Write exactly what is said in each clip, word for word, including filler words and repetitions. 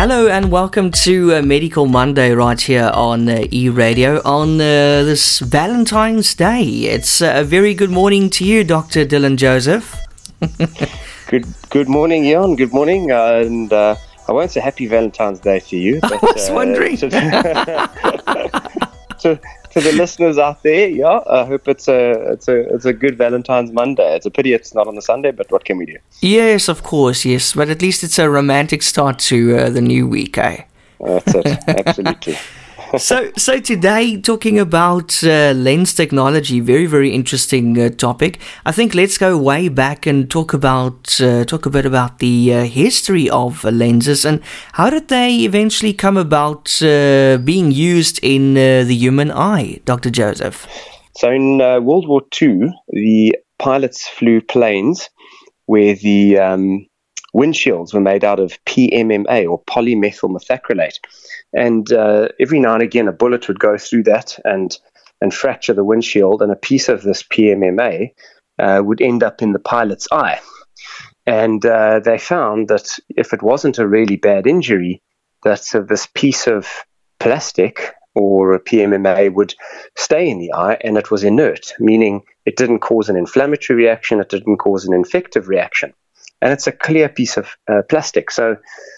Hello and welcome to uh, Medical Monday right here on uh, E-Radio on uh, this Valentine's Day. It's uh, a very good morning to you, Doctor Dylan Joseph. good good morning, Jan. Good morning. Uh, and uh, I won't say happy Valentine's Day to you. But, I was uh, wondering. To, to, to the listeners out there, yeah, I hope it's a, it's, a, it's a good Valentine's Monday. It's a pity it's not on the Sunday, but what can we do? Yes, of course, yes. But at least it's a romantic start to uh, the new week, eh? That's it, absolutely. so, so today, talking about uh, lens technology, very, very interesting uh, topic. I think let's go way back and talk about uh, talk a bit about the uh, history of uh, lenses and how did they eventually come about uh, being used in uh, the human eye, Doctor Joseph? So, in uh, World War Two, the pilots flew planes where the um, windshields were made out of P M M A, or polymethyl methacrylate. And uh, every now and again, a bullet would go through that and, and fracture the windshield, and a piece of this P M M A uh, would end up in the pilot's eye. And uh, they found that if it wasn't a really bad injury, that uh, this piece of plastic or a P M M A would stay in the eye, and it was inert, meaning it didn't cause an inflammatory reaction, it didn't cause an infective reaction. And it's a clear piece of uh, plastic. So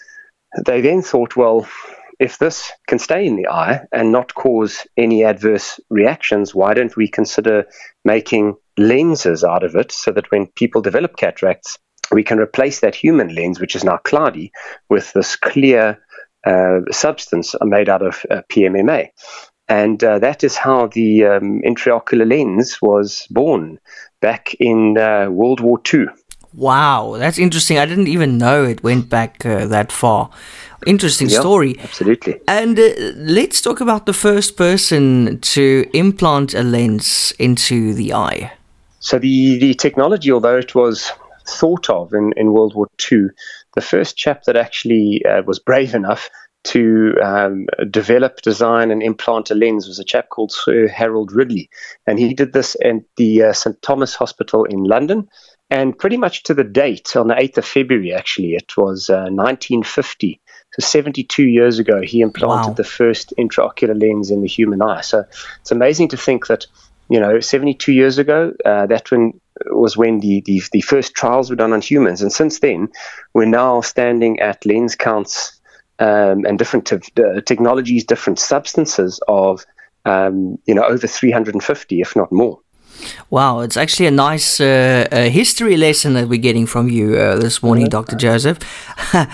they then thought, well, if this can stay in the eye and not cause any adverse reactions, why don't we consider making lenses out of it so that when people develop cataracts, we can replace that human lens, which is now cloudy, with this clear uh, substance made out of uh, P M M A. And uh, that is how the um, intraocular lens was born back in uh, World War Two. Wow, that's interesting. I didn't even know it went back uh, that far. Interesting yeah, story. Absolutely. And uh, let's talk about the first person to implant a lens into the eye. So the, the technology, although it was thought of in, in World War Two, the first chap that actually uh, was brave enough to um, develop, design, and implant a lens was a chap called Sir Harold Ridley. And he did this at the uh, Saint Thomas Hospital in London. And pretty much to the date, on the eighth of February, actually, it was uh, nineteen fifty. So seventy-two years ago, he implanted wow. the first intraocular lens in the human eye. So it's amazing to think that, you know, seventy-two years ago, uh, that when, was when the, the, the first trials were done on humans. And since then, we're now standing at lens counts um, and different te- uh, technologies, different substances of, um, you know, over three hundred fifty, if not more. Wow, it's actually a nice uh, uh, history lesson that we're getting from you uh, this morning, Doctor Joseph. uh,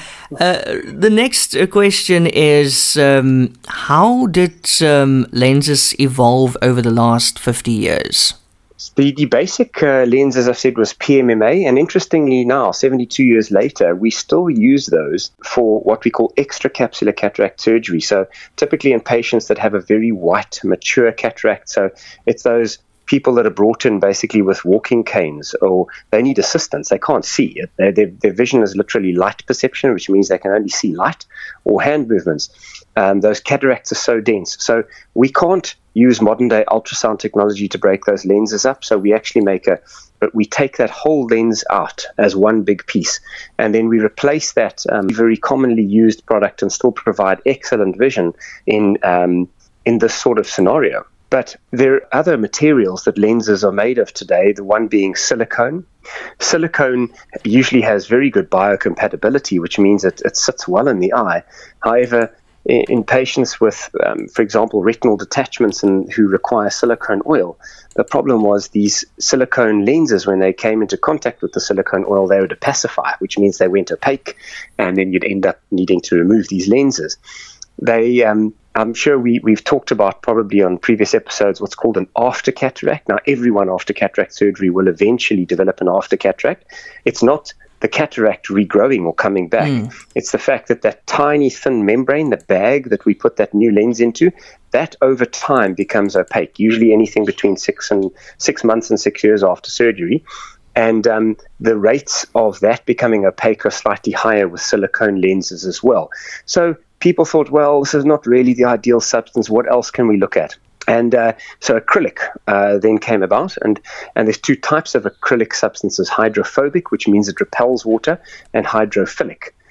the next question is, um, how did um, lenses evolve over the last fifty years? The, the basic uh, lens, as I said, was P M M A, and interestingly now, seventy-two years later, we still use those for what we call extracapsular cataract surgery. So typically in patients that have a very white, mature cataract, so it's those people that are brought in basically with walking canes, or they need assistance. They can't see. Their, their, their vision is literally light perception, which means they can only see light or hand movements. Um, those cataracts are so dense. So we can't use modern-day ultrasound technology to break those lenses up. So we actually make a, we take that whole lens out as one big piece, and then we replace that um, very commonly used product and still provide excellent vision in um, in this sort of scenario. But there are other materials that lenses are made of today, the one being silicone. Silicone usually has very good biocompatibility, which means that it sits well in the eye. However, in, in patients with, um, for example, retinal detachments and who require silicone oil, the problem was these silicone lenses, when they came into contact with the silicone oil, they would opacify, which means they went opaque, and then you'd end up needing to remove these lenses. They, um, I'm sure we, we've talked about probably on previous episodes what's called an after cataract. Now, everyone after cataract surgery will eventually develop an after cataract. It's not the cataract regrowing or coming back. Mm. It's the fact that that tiny thin membrane, the bag that we put that new lens into, that over time becomes opaque, usually anything between six and six months and six years after surgery. And um, the rates of that becoming opaque are slightly higher with silicone lenses as well. So people thought, well, this is not really the ideal substance. What else can we look at? And uh, so acrylic uh, then came about, and, and there's two types of acrylic substances, hydrophobic, which means it repels water, and hydrophilic.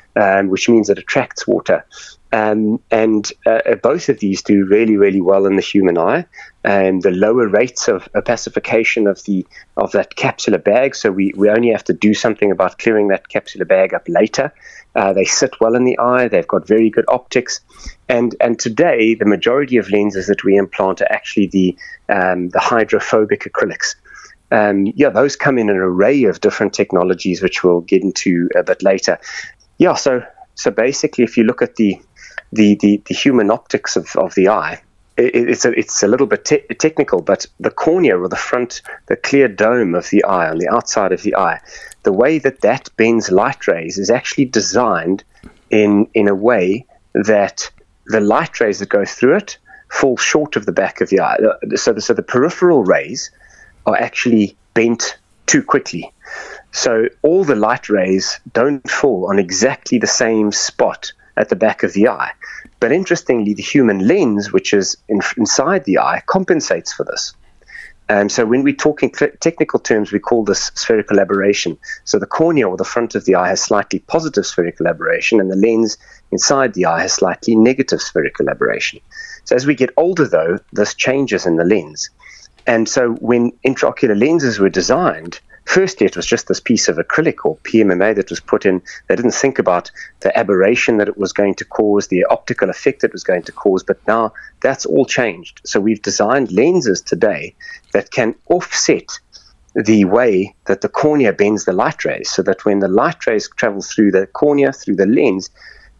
um, which means it attracts water. Um, and uh, both of these do really, really well in the human eye. And the lower rates of opacification of the of that capsular bag, so we, we only have to do something about clearing that capsular bag up later. Uh, they sit well in the eye. They've got very good optics. And and today, the majority of lenses that we implant are actually the um, the hydrophobic acrylics. Um, yeah, those come in an array of different technologies, which we'll get into a bit later. Yeah, so so basically, if you look at the the the, the human optics of, of the eye, it, it's a it's a little bit te- technical, but the cornea, or the front, the clear dome of the eye on the outside of the eye, the way that that bends light rays is actually designed in in a way that the light rays that go through it fall short of the back of the eye. So the, so the peripheral rays are actually bent too quickly. So all the light rays don't fall on exactly the same spot at the back of the eye. But interestingly, the human lens, which is in, inside the eye, compensates for this. Um, so when we talk in cl- technical terms, we call this spherical aberration. So the cornea, or the front of the eye, has slightly positive spherical aberration, and the lens inside the eye has slightly negative spherical aberration. So as we get older, though, this changes in the lens. And so when intraocular lenses were designed, firstly, it was just this piece of acrylic or P M M A that was put in. They didn't think about the aberration that it was going to cause, the optical effect it was going to cause, but now that's all changed. So we've designed lenses today that can offset the way that the cornea bends the light rays, so that when the light rays travel through the cornea, through the lens,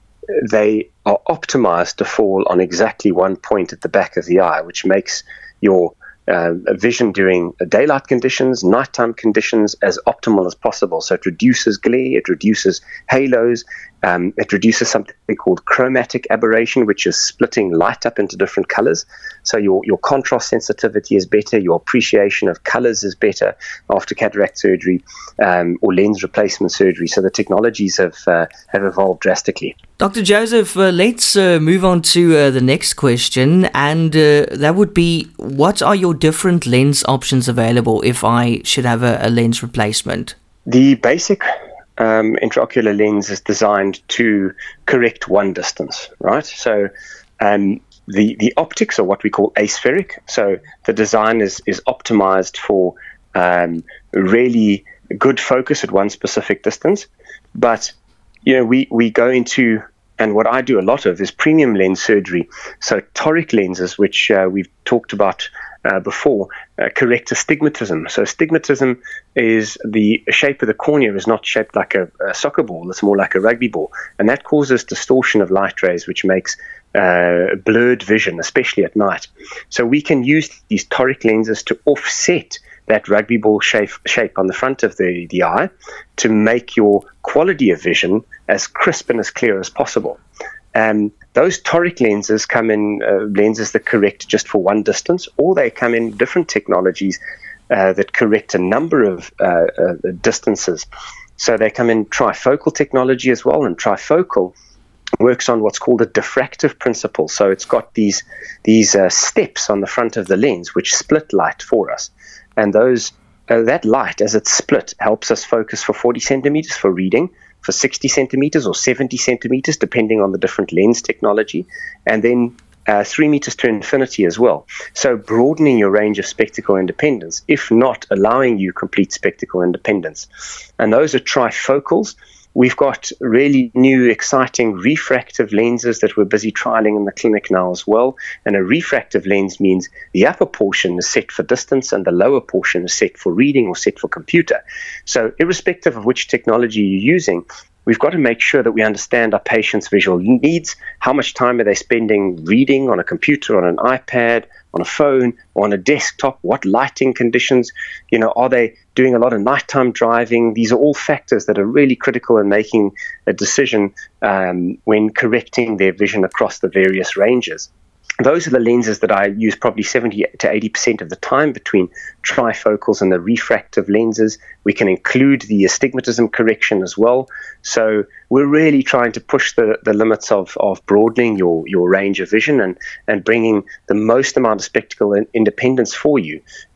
they are optimized to fall on exactly one point at the back of the eye, which makes your Uh, vision during daylight conditions, nighttime conditions, as optimal as possible. So it reduces glare, it reduces halos, um, it reduces something called chromatic aberration, which is splitting light up into different colors. So your, your contrast sensitivity is better, your appreciation of colors is better after cataract surgery um, or lens replacement surgery. So the technologies have uh, have evolved drastically. Doctor Joseph, uh, let's uh, move on to uh, the next question, and uh, that would be, what are your different lens options available if I should have a, a lens replacement? The basic um, intraocular lens is designed to correct one distance, right? So um, the, the optics are what we call aspheric. So the design is, is optimized for um, really good focus at one specific distance. But you know, we, we go into, and what I do a lot of is premium lens surgery. So toric lenses, which uh, we've talked about uh, before, uh, correct astigmatism. So astigmatism is the shape of the cornea is not shaped like a, a soccer ball, it's more like a rugby ball. And that causes distortion of light rays, which makes uh, blurred vision, especially at night. So we can use these toric lenses to offset that rugby ball shape, shape on the front of the, the eye to make your quality of vision as crisp and as clear as possible. Um, those toric lenses come in uh, lenses that correct just for one distance, or they come in different technologies uh, that correct a number of uh, uh, distances. So they come in trifocal technology as well, and trifocal works on what's called a diffractive principle. So it's got these, these uh, steps on the front of the lens which split light for us. And those uh, that light, as it's split, helps us focus for forty centimeters for reading, for sixty centimeters or seventy centimeters, depending on the different lens technology, and then uh, three meters to infinity as well. So broadening your range of spectacle independence, if not allowing you complete spectacle independence. And those are trifocals. We've got really new, exciting refractive lenses that we're busy trialing in the clinic now as well. And a refractive lens means the upper portion is set for distance and the lower portion is set for reading or set for computer. So irrespective of which technology you're using, we've got to make sure that we understand our patients' visual needs. How much time are they spending reading on a computer, on an iPad, on a phone, or on a desktop? What lighting conditions? You know, are they doing a lot of nighttime driving? These are all factors that are really critical in making a decision um, when correcting their vision across the various ranges. Those are the lenses that I use probably seventy to eighty percent of the time between trifocals and the refractive lenses. We can include the astigmatism correction as well. So we're really trying to push the, the limits of, of broadening your, your range of vision and, and bringing the most amount of spectacle independence for you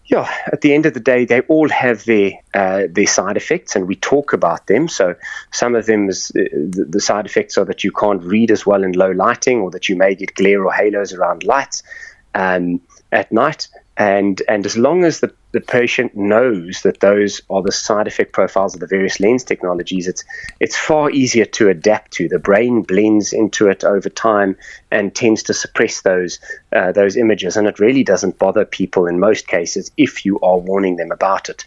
Yeah, at the end of the day, they all have their uh, their side effects, and we talk about them. So some of them, is, uh, the, the side effects are that you can't read as well in low lighting, or that you may get glare or halos around lights um, at night. And and as long as the, the patient knows that those are the side effect profiles of the various lens technologies, it's it's far easier to adapt to. The brain blends into it over time and tends to suppress those uh, those images, and it really doesn't bother people in most cases if you are warning them about it.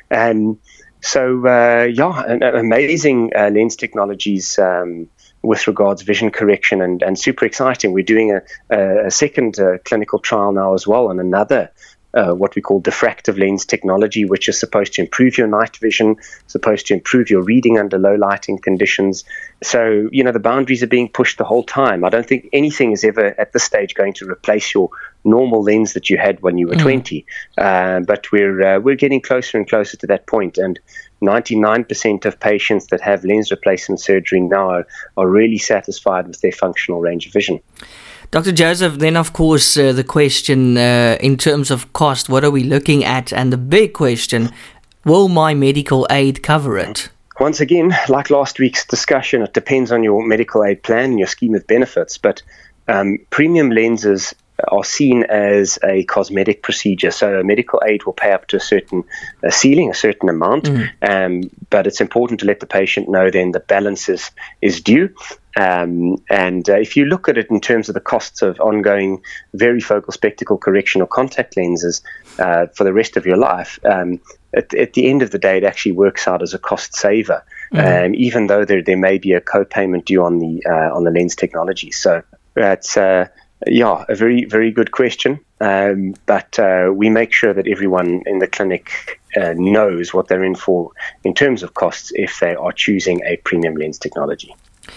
And so, uh, yeah, an, an amazing uh, lens technologies um, with regards vision correction, and, and super exciting. We're doing a, a, a second uh, clinical trial now as well on another uh, what we call diffractive lens technology, which is supposed to improve your night vision, supposed to improve your reading under low lighting conditions. So, you know, the boundaries are being pushed the whole time. I don't think anything is ever at this stage going to replace your normal lens that you had when you were mm. twenty. Uh, but we're uh, we're getting closer and closer to that point. And ninety-nine percent of patients that have lens replacement surgery now are, are really satisfied with their functional range of vision. Doctor Joseph, then of course uh, the question uh, in terms of cost, what are we looking at? And the big question, will my medical aid cover it? Once again, like last week's discussion, it depends on your medical aid plan and your scheme of benefits, but um, premium lenses are seen as a cosmetic procedure. So a medical aid will pay up to a certain a ceiling, a certain amount, mm. um, but it's important to let the patient know then the balance is, is due. Um, and uh, if you look at it in terms of the costs of ongoing varifocal spectacle correction or contact lenses uh, for the rest of your life, um, at, at the end of the day, it actually works out as a cost saver, mm. um, even though there, there may be a co-payment due on the uh, on the lens technology. So that's uh, yeah, a very, very good question. Um, but uh, we make sure that everyone in the clinic uh, knows what they're in for in terms of costs if they are choosing a premium lens technology.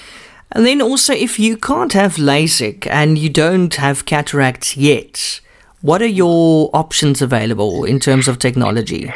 And then also, if you can't have LASIK and you don't have cataracts yet, what are your options available in terms of technology?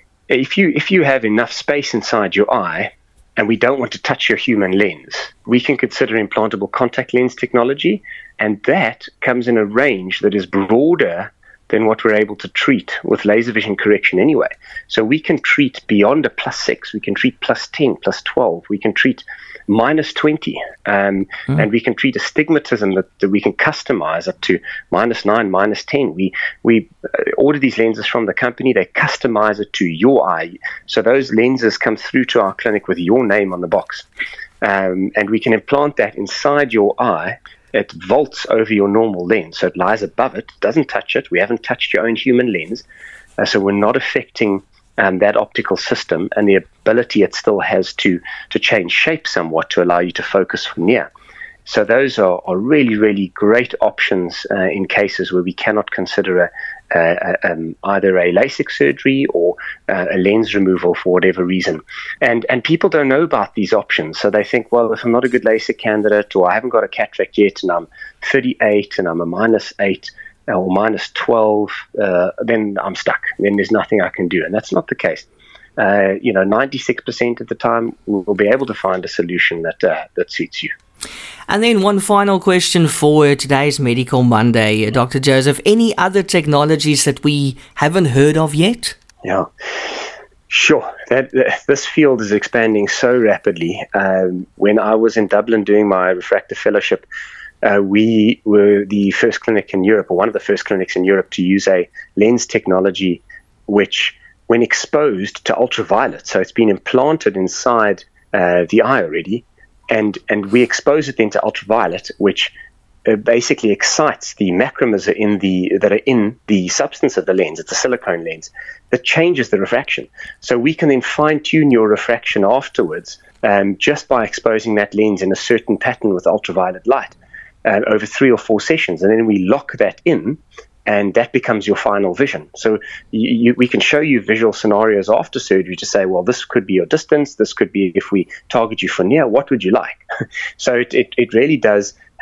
If you if you have enough space inside your eye and we don't want to touch your human lens, we can consider implantable contact lens technology, and that comes in a range that is broader than what we're able to treat with laser vision correction anyway. So we can treat beyond a plus six, we can treat plus ten, plus twelve, we can treat minus twenty, um, mm. and we can treat astigmatism that, that we can customize up to minus nine, minus ten. We we order these lenses from the company, they customize it to your eye. So those lenses come through to our clinic with your name on the box. Um, and we can implant that inside your eye. It vaults over your normal lens, so it lies above it, doesn't touch it. We haven't touched your own human lens, uh, so we're not affecting um, that optical system and the ability it still has to to change shape somewhat to allow you to focus from near. So those are, are really, really great options uh, in cases where we cannot consider a, a, a, um, either a LASIK surgery or uh, a lens removal for whatever reason. And and people don't know about these options. So they think, well, if I'm not a good LASIK candidate, or I haven't got a cataract yet and I'm thirty-eight and I'm a minus eight or minus twelve, uh, then I'm stuck. Then there's nothing I can do. And that's not the case. Uh, you know, ninety-six percent of the time we'll be able to find a solution that uh, that suits you. And then one final question for today's Medical Monday, Doctor Joseph. Any other technologies that we haven't heard of yet? Yeah, sure. That, that this field is expanding so rapidly. Um, when I was in Dublin doing my refractive fellowship, uh, we were the first clinic in Europe, or one of the first clinics in Europe, to use a lens technology which, when exposed to ultraviolet, so it's been implanted inside uh, the eye already, And and we expose it then to ultraviolet, which uh, basically excites the macromers in the that are in the substance of the lens. It's a silicone lens that changes the refraction. So we can then fine tune your refraction afterwards, um, just by exposing that lens in a certain pattern with ultraviolet light uh, over three or four sessions, and then we lock that in. And that becomes your final vision. So you, you, we can show you visual scenarios after surgery to say, well, this could be your distance. This could be if we target you from near. What would you like? So it, it, it really does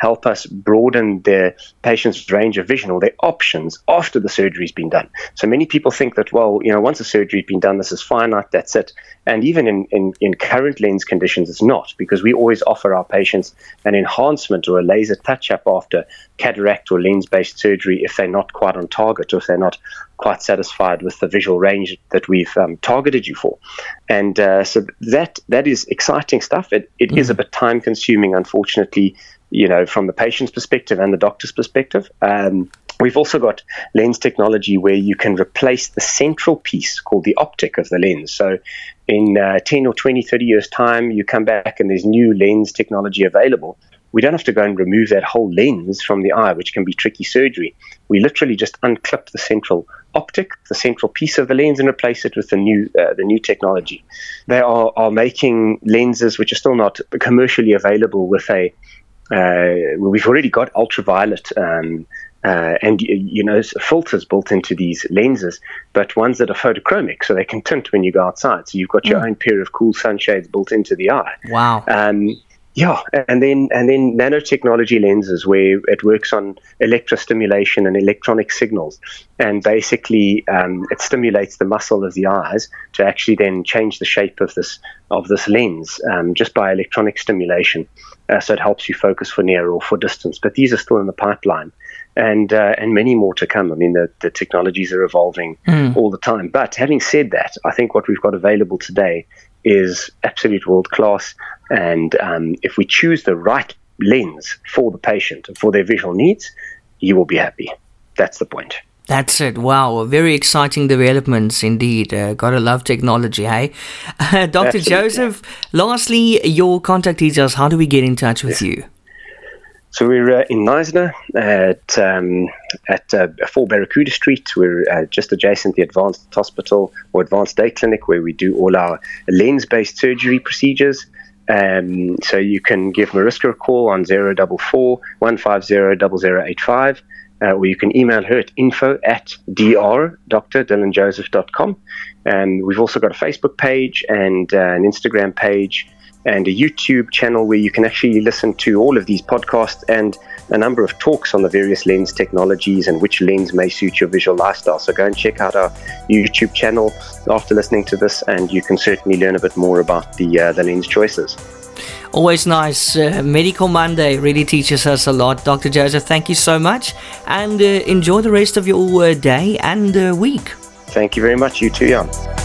help us broaden their patient's range of vision or their options after the surgery's been done. So many people think that, well, you know, once a surgery's been done, this is finite, that's it. And even in, in, in current lens conditions, it's not, because we always offer our patients an enhancement or a laser touch-up after cataract or lens-based surgery if they're not quite on target or if they're not quite satisfied with the visual range that we've um, targeted you for. And uh, so that that is exciting stuff. It, it mm. is a bit time-consuming, unfortunately, you know, from the patient's perspective and the doctor's perspective. Um, we've also got lens technology where you can replace the central piece called the optic of the lens. So in uh, ten or twenty, thirty years' time, you come back and there's new lens technology available. We don't have to go and remove that whole lens from the eye, which can be tricky surgery. We literally just unclip the central optic, the central piece of the lens, and replace it with the new uh, the new technology. They are, are making lenses which are still not commercially available with a, uh, we've already got ultraviolet um, uh, and, you know, filters built into these lenses, but ones that are photochromic, so they can tint when you go outside. So you've got your mm. own pair of cool sunshades built into the eye. Wow. Um, Yeah, and then and then nanotechnology lenses where it works on electrostimulation and electronic signals, and basically um, it stimulates the muscle of the eyes to actually then change the shape of this of this lens um, just by electronic stimulation. Uh, so it helps you focus for near or for distance. But these are still in the pipeline, and uh, and many more to come. I mean, the, the technologies are evolving mm. all the time. But having said that, I think what we've got available today is absolute world class. And um, if we choose the right lens for the patient and for their visual needs, you will be happy. That's the point. That's it. Wow. Very exciting developments indeed. Uh, gotta love technology, hey? Uh, Doctor Absolutely. Joseph, lastly, your contact details. How do we get in touch with yes. you? So we're uh, in Knysna at um, at uh, four Barracuda Street. We're uh, just adjacent the Advanced Hospital or Advanced Day Clinic, where we do all our lens-based surgery procedures. Um, so you can give Mariska a call on zero four four, one five zero, zero zero eight five, uh, or you can email her at info at dr dr dylan joseph dot com. And we've also got a Facebook page and uh, an Instagram page and a YouTube channel where you can actually listen to all of these podcasts and a number of talks on the various lens technologies and which lens may suit your visual lifestyle. So go and check out our YouTube channel after listening to this, and you can certainly learn a bit more about the uh, the lens choices. Always nice. Uh, Medical Monday really teaches us a lot. Doctor Joseph, thank you so much, and uh, enjoy the rest of your uh, day and uh, week. Thank you very much. You too, Jan.